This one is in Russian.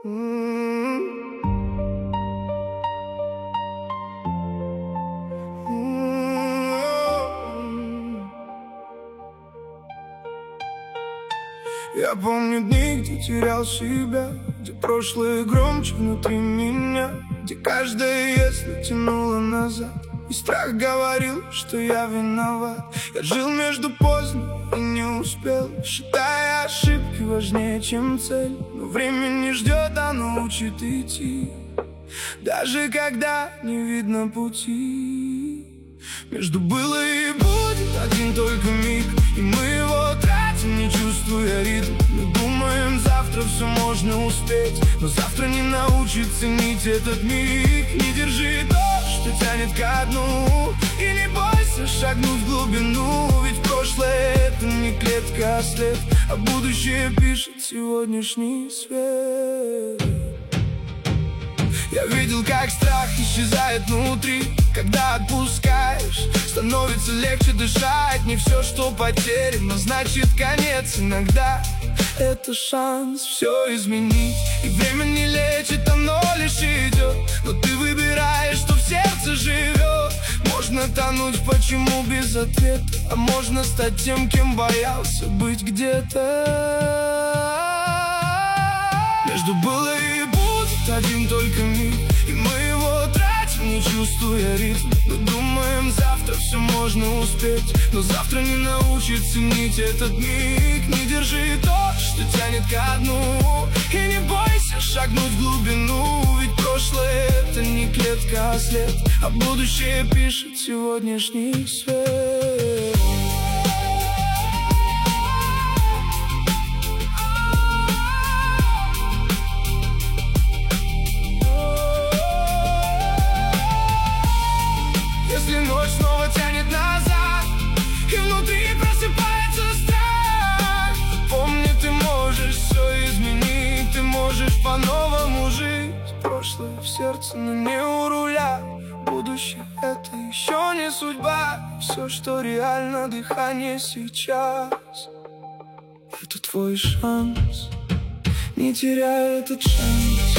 Я помню дни, где терял себя, где прошлое громче внутри меня, где каждое «если» тянуло назад, и страх говорил, что я виноват. Я жил между поздно и не успел, считая ошибки важнее, чем цель. Но время не ждет, оно учит идти, даже когда не видно пути. Между было и будет один только миг, и мы его тратим, не чувствуя ритм. Мы думаем, завтра все можно успеть, но завтра не научит ценить этот миг. Не держи то, что тянет ко дну, и не бойся шагнуть в глубину. Ведь прошлое — это не клетка, а след, а будущее пишет сегодняшний свет. Я видел, как страх исчезает внутри, когда отпускаешь, становится легче дышать. Не все, что потеряно, значит конец. Иногда это шанс все изменить, и время не лечит, оно лишь идет. Но ты выбираешь, что в сердце живет. Можно тонуть, почему без ответа, а можно стать тем, кем боялся быть где-то. Между было и будет один только миг, и мы его тратим, не чувствуя ритм. Мы думаем, завтра все можно успеть, но завтра не научит ценить этот миг. Не держи то, что тянет ко дну, и не бойся шагнуть в глубину. Ведь прошлое — это не клетка, а след, а будущее пишет сегодняшний свет. Если ночь снова тянет назад, и внутри просыпается страх, помни, ты можешь все изменить, ты можешь по-новому жить. Прошлое в сердце, но не у руля. Будущее — это еще не судьба. Все, что реально, дыхание сейчас. Это твой шанс, не теряй этот шанс.